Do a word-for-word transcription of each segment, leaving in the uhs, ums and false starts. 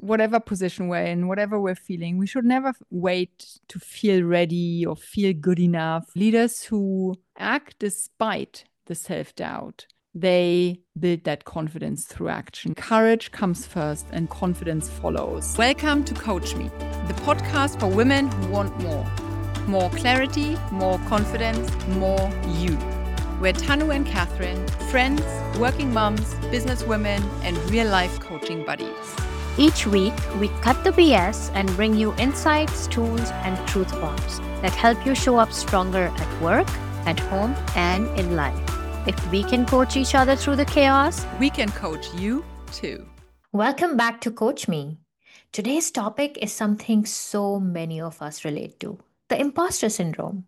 whatever position we're in, whatever we're feeling, we should never wait to feel ready or feel good enough. Leaders who act despite the self-doubt, they build that confidence through action. Courage comes first and confidence follows. Welcome to Coach Me, the podcast for women who want more. More clarity, more confidence, more you. We're Tanu and Catherine, friends, working moms, businesswomen, and real-life coaching buddies. Each week, we cut the B S and bring you insights, tools, and truth bombs that help you show up stronger at work, at home, and in life. If we can coach each other through the chaos, we can coach you too. Welcome back to Coach Me. Today's topic is something so many of us relate to, the imposter syndrome,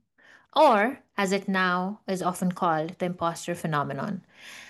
or as it now is often called, the imposter phenomenon.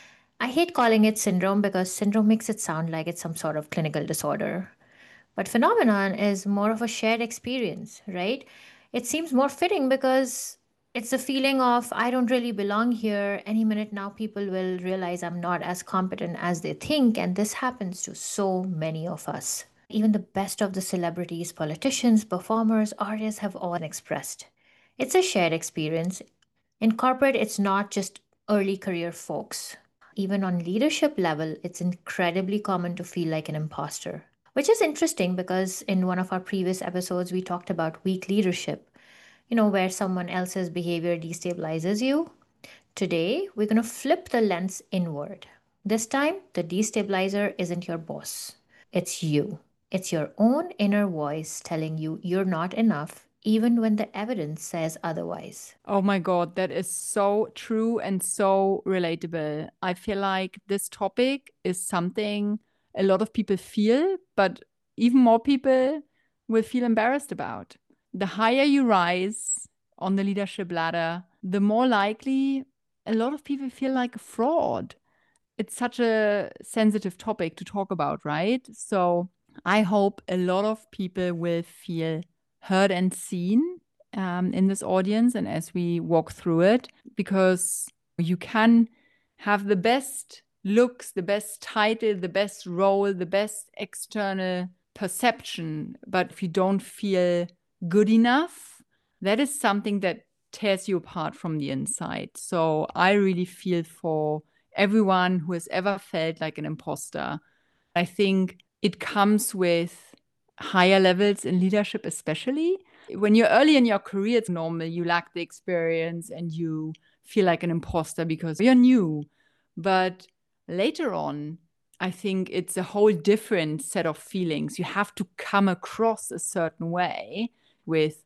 I hate calling it syndrome because syndrome makes it sound like it's some sort of clinical disorder. But phenomenon is more of a shared experience, right? It seems more fitting because it's the feeling of, I don't really belong here. Any minute now, people will realize I'm not as competent as they think. And this happens to so many of us. Even the best of the celebrities, politicians, performers, artists have all expressed. It's a shared experience. In corporate, it's not just early career folks. Even on leadership level, it's incredibly common to feel like an imposter. Which is interesting because in one of our previous episodes, we talked about weak leadership, you know, where someone else's behavior destabilizes you. Today, we're going to flip the lens inward. This time, the destabilizer isn't your boss, it's you. It's your own inner voice telling you you're not enough, even when the evidence says otherwise. Oh my God, that is so true and so relatable. I feel like this topic is something a lot of people feel, but even more people will feel embarrassed about. The higher you rise on the leadership ladder, the more likely a lot of people feel like a fraud. It's such a sensitive topic to talk about, right? So I hope a lot of people will feel heard and seen um, in this audience and as we walk through it, because you can have the best looks, the best title, the best role, the best external perception, but if you don't feel good enough, that is something that tears you apart from the inside. So I really feel for everyone who has ever felt like an imposter. I think it comes with higher levels in leadership, especially. When you're early in your career, it's normal. You lack the experience and you feel like an imposter because you're new. But later on, I think it's a whole different set of feelings. You have to come across a certain way with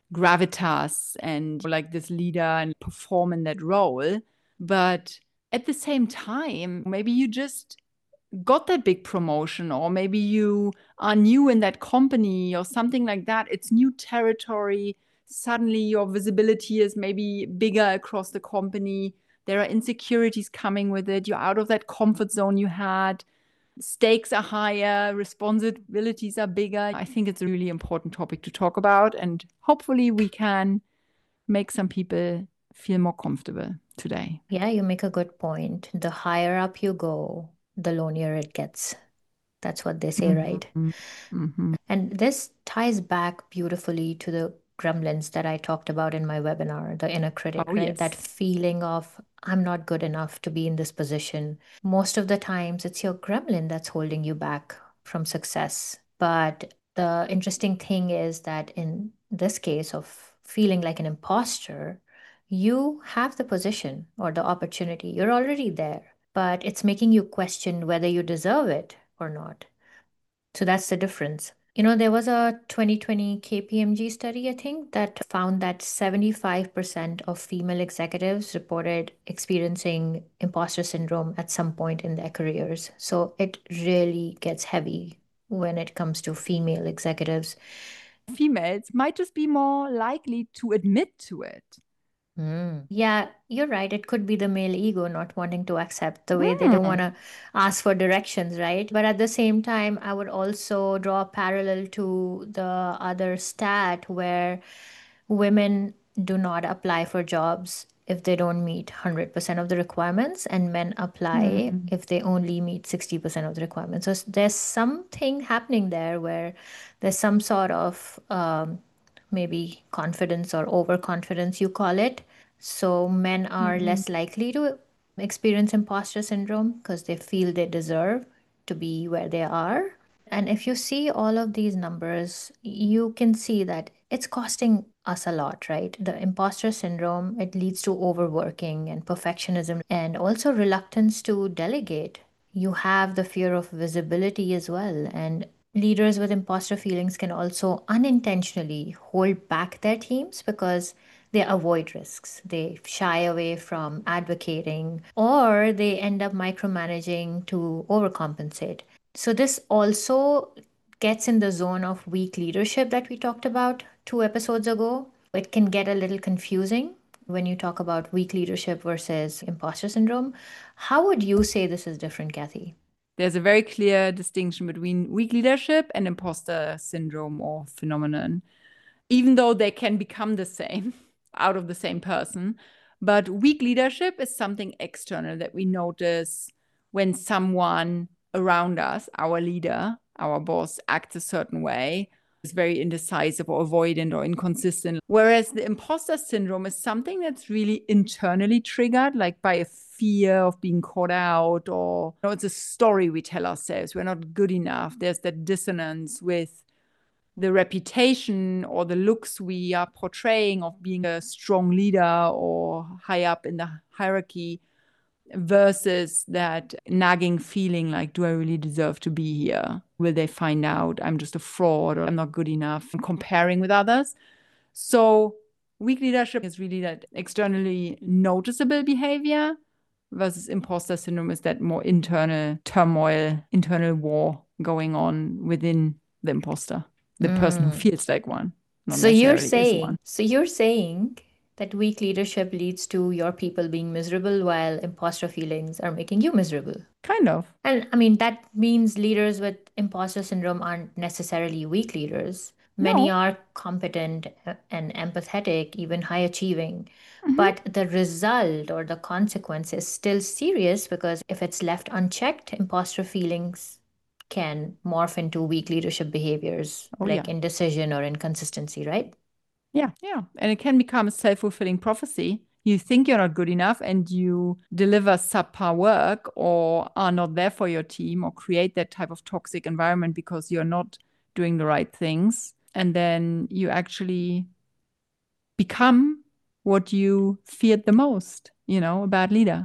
gravitas and like this leader and perform in that role. But at the same time, maybe you just got that big promotion, or maybe you are new in that company or something like that. It's new territory. Suddenly your visibility is maybe bigger across the company. There are insecurities coming with it. You're out of that comfort zone you had. Stakes are higher, responsibilities are bigger. I think it's a really important topic to talk about, and hopefully we can make some people feel more comfortable today. Yeah, you make a good point. The higher up you go, the lonelier it gets. That's what they say, mm-hmm. right? Mm-hmm. And this ties back beautifully to the gremlins that I talked about in my webinar, the inner critic, oh, right? Yes. That feeling of, I'm not good enough to be in this position. Most of the times, it's your gremlin that's holding you back from success. But the interesting thing is that in this case of feeling like an imposter, you have the position or the opportunity. You're already there, but it's making you question whether you deserve it or not. So that's the difference. You know, there was a twenty twenty K P M G study, I think, that found that seventy-five percent of female executives reported experiencing imposter syndrome at some point in their careers. So it really gets heavy when it comes to female executives. Females might just be more likely to admit to it. Mm. Yeah, you're right. It could be the male ego not wanting to accept the way mm. they don't want to ask for directions, right? But at the same time, I would also draw a parallel to the other stat where women do not apply for jobs if they don't meet one hundred percent of the requirements, and men apply Mm. if they only meet sixty percent of the requirements. So there's something happening there where there's some sort of um, maybe confidence or overconfidence, you call it. So men are Mm. less likely to experience imposter syndrome because they feel they deserve to be where they are. And if you see all of these numbers, you can see that it's costing us a lot, right? The imposter syndrome, it leads to overworking and perfectionism and also reluctance to delegate. You have the fear of visibility as well. And leaders with imposter feelings can also unintentionally hold back their teams because they avoid risks. They shy away from advocating or they end up micromanaging to overcompensate. So, this also gets in the zone of weak leadership that we talked about two episodes ago. It can get a little confusing when you talk about weak leadership versus imposter syndrome. How would you say this is different, Kathy? There's a very clear distinction between weak leadership and imposter syndrome or phenomenon, even though they can become the same out of the same person. But weak leadership is something external that we notice when someone around us, our leader, our boss, acts a certain way, is very indecisive or avoidant or inconsistent. Whereas the imposter syndrome is something that's really internally triggered, like by a fear of being caught out, or you know, it's a story we tell ourselves. We're not good enough. There's that dissonance with the reputation or the looks we are portraying of being a strong leader or high up in the hierarchy versus that nagging feeling like, do I really deserve to be here? Will they find out I'm just a fraud or I'm not good enough? I'm comparing with others. So weak leadership is really that externally noticeable behavior versus imposter syndrome is that more internal turmoil, internal war going on within the imposter, the person who Mm. feels like one, not So you're necessarily is one. saying, so you're saying that weak leadership leads to your people being miserable while imposter feelings are making you miserable. Kind of. And I mean, that means leaders with imposter syndrome aren't necessarily weak leaders. Many No. are competent uh, and empathetic, even high achieving. Mm-hmm. But the result or the consequence is still serious because if it's left unchecked, imposter feelings can morph into weak leadership behaviors Oh, like yeah. indecision or inconsistency, right? Yeah. Yeah. And it can become a self fulfilling prophecy. You think you're not good enough and you deliver subpar work or are not there for your team or create that type of toxic environment because you're not doing the right things. And then you actually become what you feared the most, you know, a bad leader.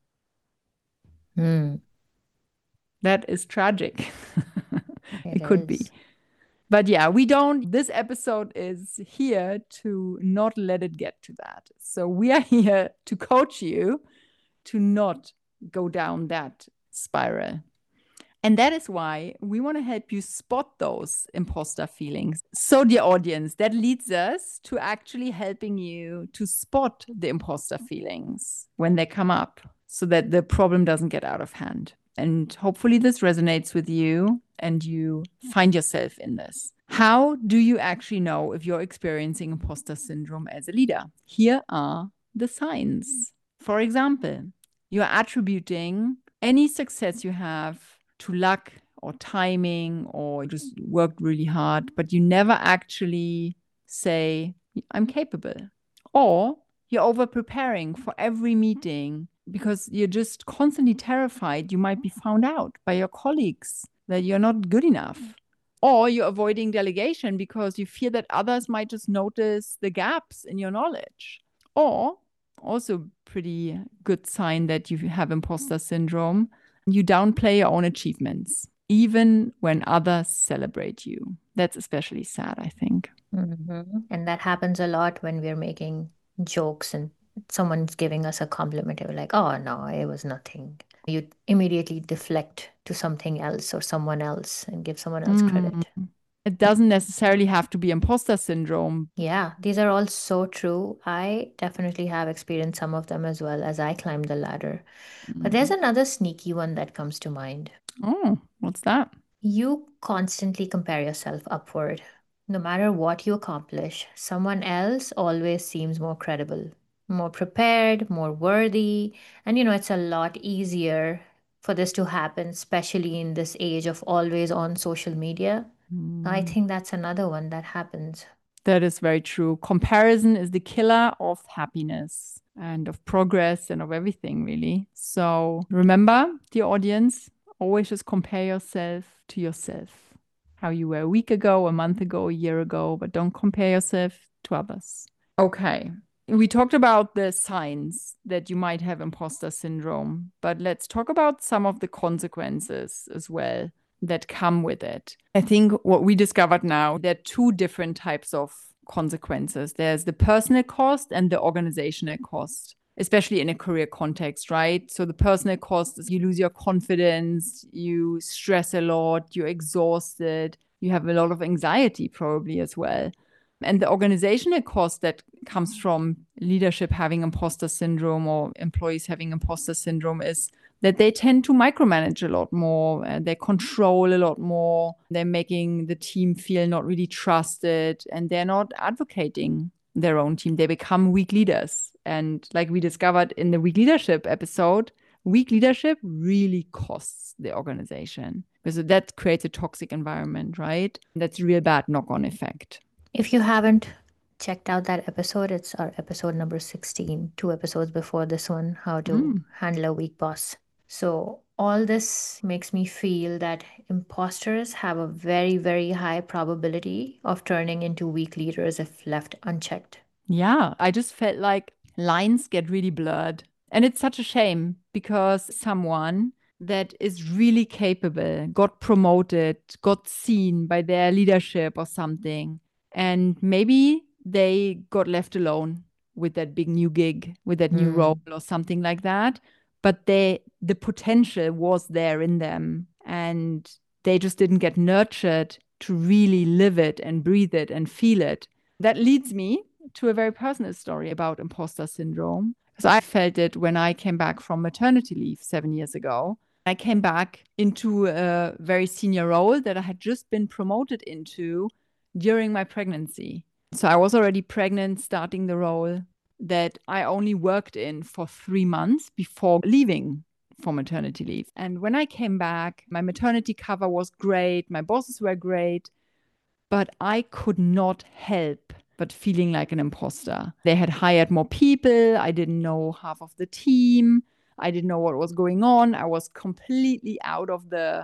Hmm, That is tragic. it It could be. is. But yeah, we don't, this episode is here to not let it get to that. So we are here to coach you to not go down that spiral. And that is why we want to help you spot those imposter feelings. So, dear audience, that leads us to actually helping you to spot the imposter feelings when they come up so that the problem doesn't get out of hand. And hopefully, this resonates with you and you find yourself in this. How do you actually know if you're experiencing imposter syndrome as a leader? Here are the signs. For example, you're attributing any success you have to luck or timing or just worked really hard, but you never actually say, I'm capable. Or you're over preparing for every meeting because you're just constantly terrified you might be found out by your colleagues that you're not good enough. Or you're avoiding delegation because you fear that others might just notice the gaps in your knowledge. Or also pretty good sign that you have imposter syndrome, you downplay your own achievements, even when others celebrate you. That's especially sad, I think. Mm-hmm. And that happens a lot when we're making jokes and someone's giving us a compliment. You're like, oh, no, it was nothing. You immediately deflect to something else or someone else and give someone else Mm. credit. It doesn't necessarily have to be imposter syndrome. Yeah, these are all so true. I definitely have experienced some of them as well as I climbed the ladder. But there's Mm. another sneaky one that comes to mind. Oh, what's that? You constantly compare yourself upward. No matter what you accomplish, someone else always seems more credible, more prepared, more worthy. And, you know, it's a lot easier for this to happen, especially in this age of always on social media. I Mm. think that's another one that happens. That is very true. Comparison is the killer of happiness and of progress and of everything, really. So remember, dear audience, always just compare yourself to yourself. How you were a week ago, a month ago, a year ago, but don't compare yourself to others. Okay. We talked about the signs that you might have imposter syndrome, but let's talk about some of the consequences as well that come with it. I think what we discovered now, there are two different types of consequences. There's the personal cost and the organizational cost, especially in a career context, right? So the personal cost is you lose your confidence, you stress a lot, you're exhausted, you have a lot of anxiety probably as well. And the organizational cost that comes from leadership having imposter syndrome or employees having imposter syndrome is that they tend to micromanage a lot more. Uh, they control a lot more. They're making the team feel not really trusted, and they're not advocating their own team. They become weak leaders. And like we discovered in the weak leadership episode, weak leadership really costs the organization because that creates a toxic environment, right? That's a real bad knock-on effect. If you haven't checked out that episode, it's our episode number sixteen, two episodes before this one, how to Mm. handle a weak boss. So, all this makes me feel that imposters have a very, very high probability of turning into weak leaders if left unchecked. Yeah, I just felt like lines get really blurred. And it's such a shame because someone that is really capable got promoted, got seen by their leadership or something. And maybe they got left alone with that big new gig, with that new role Hmm. or something like that. But they the potential was there in them. And they just didn't get nurtured to really live it and breathe it and feel it. That leads me to a very personal story about imposter syndrome. Because I felt it when I came back from maternity leave seven years ago. I came back into a very senior role that I had just been promoted into during my pregnancy. So I was already pregnant, starting the role that I only worked in for three months before leaving for maternity leave. And when I came back, my maternity cover was great, my bosses were great, but I could not help but feeling like an imposter. They had hired more people. I didn't know half of the team. I didn't know what was going on. I was completely out of the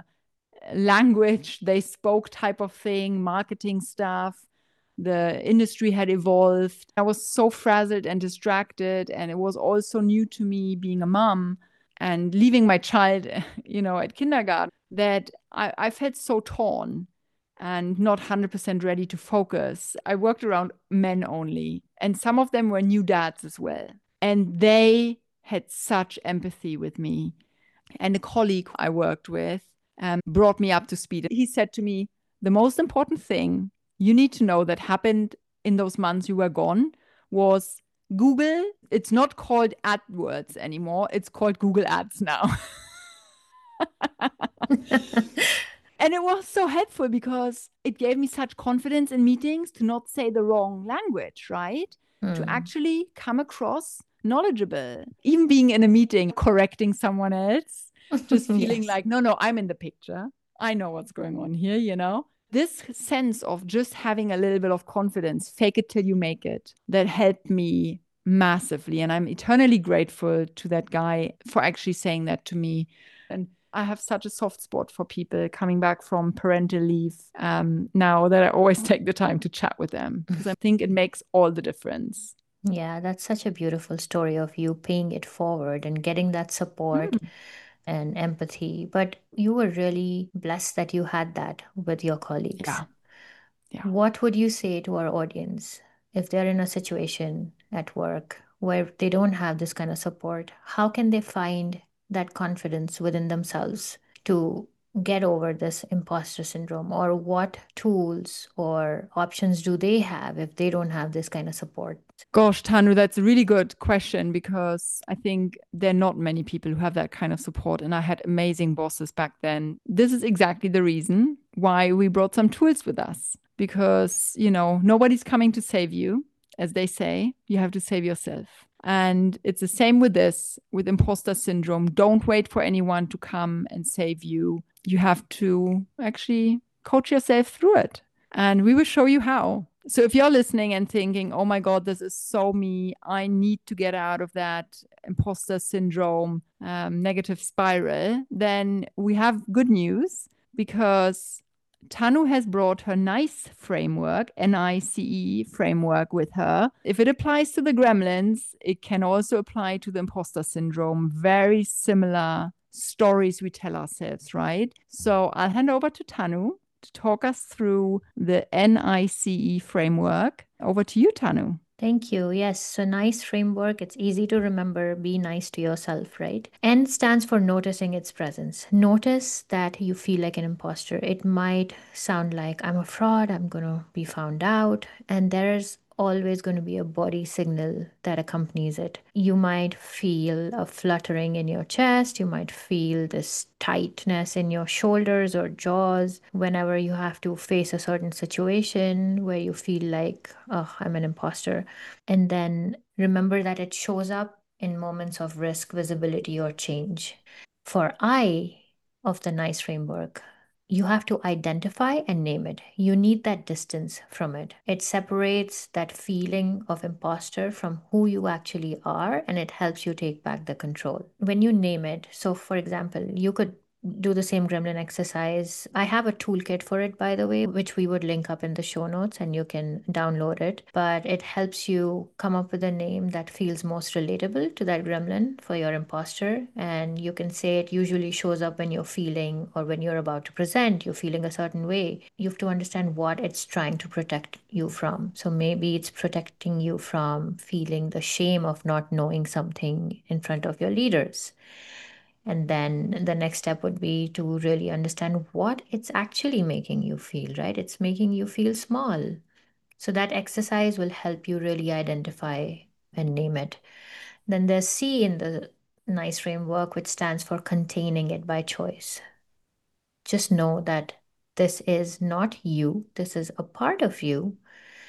language they spoke type of thing, marketing stuff. The industry had evolved. I was so frazzled and distracted, and it was all so new to me being a mom and leaving my child, you know, at kindergarten that I, I felt so torn and not one hundred percent ready to focus. I worked around men only, and some of them were new dads as well. And they had such empathy with me. And a colleague I worked with um, brought me up to speed. He said to me, the most important thing you need to know that happened in those months you were gone was Google. It's not called AdWords anymore. It's called Google Ads now. And it was so helpful because it gave me such confidence in meetings to not say the wrong language, right? To Hmm. actually come across knowledgeable. Even being in a meeting, correcting someone else, just feeling Yes. like, no, no, I'm in the picture. I know what's going on here, you know? This sense of just having a little bit of confidence, fake it till you make it, that helped me massively. And I'm eternally grateful to that guy for actually saying that to me. And I have such a soft spot for people coming back from parental leave um, now that I always take the time to chat with them because I think it makes all the difference. Yeah, that's such a beautiful story of you paying it forward and getting that support Mm. and empathy. But you were really blessed that you had that with your colleagues. Yeah, yeah. What would you say to our audience if they're in a situation at work where they don't have this kind of support? How can they find that confidence within themselves to get over this imposter syndrome? Or what tools or options do they have if they don't have this kind of support? Gosh, Tanu, that's a really good question because I think there are not many people who have that kind of support. And I had amazing bosses back then. This is exactly the reason why we brought some tools with us because, you know, nobody's coming to save you. As they say, you have to save yourself. And it's the same with this, with imposter syndrome. Don't wait for anyone to come and save you. You have to actually coach yourself through it. And we will show you how. So if you're listening and thinking, oh my God, this is so me, I need to get out of that imposter syndrome, um, negative spiral, then we have good news, because Tanu has brought her NICE framework, N I C E framework, with her. If it applies to the gremlins, it can also apply to the imposter syndrome. Very similar stories we tell ourselves, right? So I'll hand over to Tanu to talk us through the N I C E framework. Over to you, Tanu. Thank you. Yes, so NICE framework, it's easy to remember. Be nice to yourself, right? N stands for noticing its presence. Notice that you feel like an imposter. It might sound like, I'm a fraud, I'm going to be found out. And there's always going to be a body signal that accompanies it. You might feel a fluttering in your chest. You might feel this tightness in your shoulders or jaws whenever you have to face a certain situation where you feel like, oh, I'm an imposter. And then remember that it shows up in moments of risk, visibility, or change. For I of the NICE framework, you have to identify and name it. You need that distance from it. It separates that feeling of imposter from who you actually are, and it helps you take back the control. When you name it, so for example, you could do the same gremlin exercise. I have a toolkit for it, by the way, which we would link up in the show notes and you can download it. But it helps you come up with a name that feels most relatable to that gremlin for your imposter. And you can say it usually shows up when you're feeling, or when you're about to present, you're feeling a certain way. You have to understand what it's trying to protect you from. So maybe it's protecting you from feeling the shame of not knowing something in front of your leaders. And then the next step would be to really understand what it's actually making you feel, right? It's making you feel small. So that exercise will help you really identify and name it. Then there's C in the NICE framework, which stands for containing it by choice. Just know that this is not you, this is a part of you.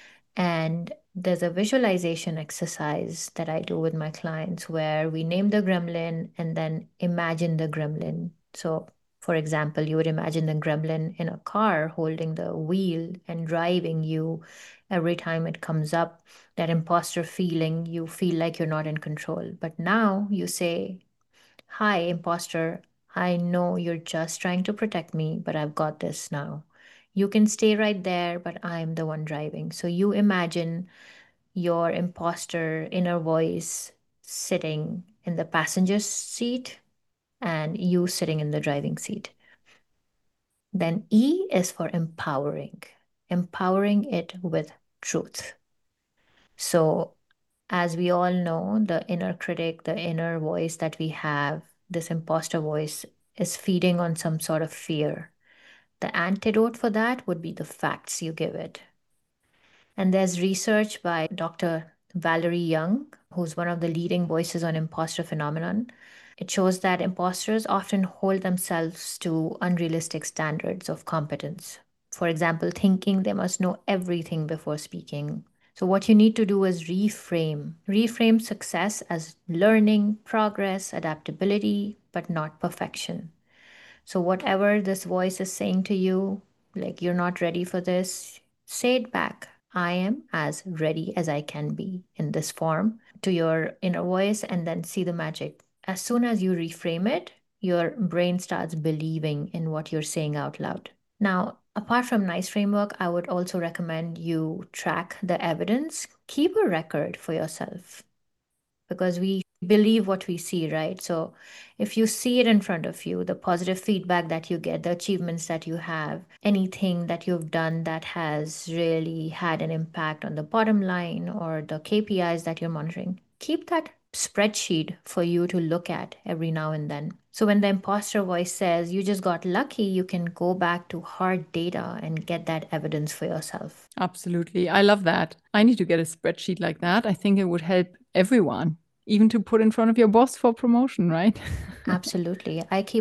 And there's a visualization exercise that I do with my clients where we name the gremlin and then imagine the gremlin. So, for example, you would imagine the gremlin in a car holding the wheel and driving you every time it comes up. That imposter feeling, you feel like you're not in control. But now you say, hi, imposter, I know you're just trying to protect me, but I've got this now. You can stay right there, but I'm the one driving. So you imagine your imposter inner voice sitting in the passenger seat and you sitting in the driving seat. Then E is for empowering, empowering it with truth. So, as we all know, the inner critic, the inner voice that we have, this imposter voice, is feeding on some sort of fear. The antidote for that would be the facts you give it. And there's research by Doctor Valerie Young, who's one of the leading voices on imposter phenomenon. It shows that imposters often hold themselves to unrealistic standards of competence. For example, thinking they must know everything before speaking. So, what you need to do is reframe. Reframe success as learning, progress, adaptability, but not perfection. So, whatever this voice is saying to you, like you're not ready for this, say it back. I am as ready as I can be in this form, to your inner voice, and then see the magic. As soon as you reframe it, your brain starts believing in what you're saying out loud. Now, apart from NICE framework, I would also recommend you track the evidence. Keep a record for yourself, because we believe what we see, right? So if you see it in front of you, the positive feedback that you get, the achievements that you have, anything that you've done that has really had an impact on the bottom line or the K P Is that you're monitoring, keep that spreadsheet for you to look at every now and then. So when the imposter voice says you just got lucky, you can go back to hard data and get that evidence for yourself. Absolutely. I love that. I need to get a spreadsheet like that. I think it would help everyone, even to put in front of your boss for promotion, right? Absolutely. I keep a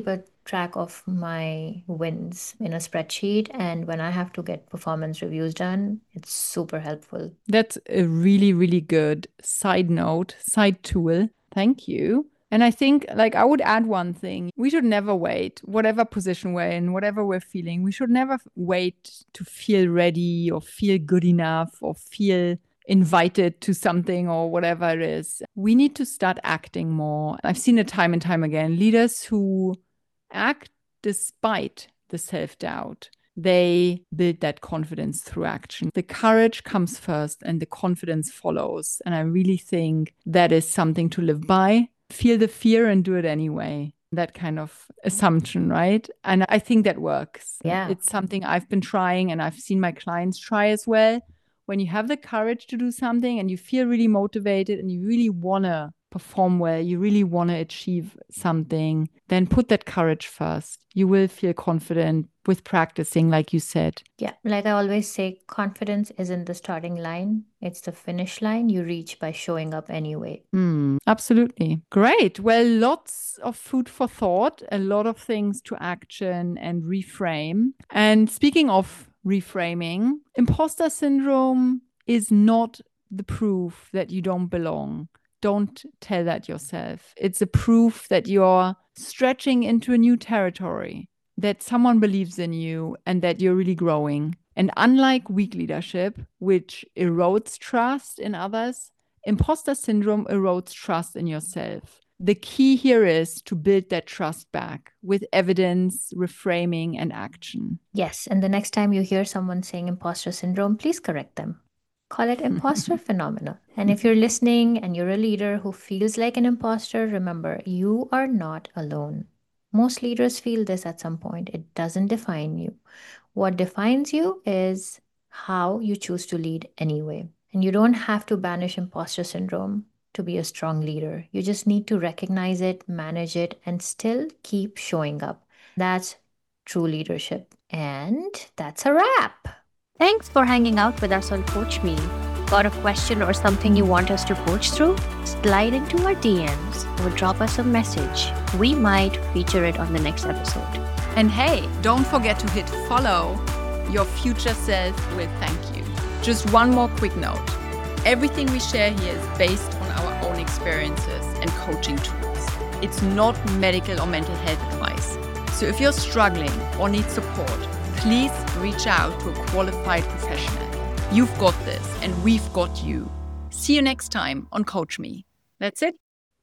track of my wins in a spreadsheet. And when I have to get performance reviews done, it's super helpful. That's a really, really good side note, side tool. Thank you. And I think, like, I would add one thing. We should never wait, whatever position we're in, whatever we're feeling, we should never wait to feel ready or feel good enough or feel invited to something or whatever it is. We need to start acting more. I've seen it time and time again. Leaders who act despite the self-doubt, they build that confidence through action. The courage comes first and the confidence follows. And I really think that is something to live by. Feel the fear and do it anyway. That kind of assumption, right? And I think that works. Yeah. It's something I've been trying and I've seen my clients try as well. When you have the courage to do something and you feel really motivated and you really want to perform well, you really want to achieve something, then put that courage first. You will feel confident with practicing, like you said. Yeah, like I always say, confidence isn't the starting line. It's the finish line you reach by showing up anyway. Mm, absolutely. Great. Well, lots of food for thought, a lot of things to action and reframe. And speaking of reframing, imposter syndrome is not the proof that you don't belong. Don't tell that yourself. It's a proof that you're stretching into a new territory, that someone believes in you and that you're really growing. And unlike weak leadership, which erodes trust in others, imposter syndrome erodes trust in yourself. The key here is to build that trust back with evidence, reframing, and action. Yes, and the next time you hear someone saying imposter syndrome, please correct them. Call it imposter phenomena. And if you're listening and you're a leader who feels like an imposter, remember, you are not alone. Most leaders feel this at some point. It doesn't define you. What defines you is how you choose to lead anyway. And you don't have to banish imposter syndrome to be a strong leader. You just need to recognize it, manage it, and still keep showing up. That's true leadership. And that's a wrap. Thanks for hanging out with us on Coach Me. Got a question or something you want us to coach through? Slide into our D Ms or drop us a message. We might feature it on the next episode. And hey, don't forget to hit follow. Your future self will thank you. Just one more quick note. Everything we share here is based on our own experiences and coaching tools. It's not medical or mental health advice. So if you're struggling or need support, please reach out to a qualified professional. You've got this and we've got you. See you next time on Coach Me. That's it.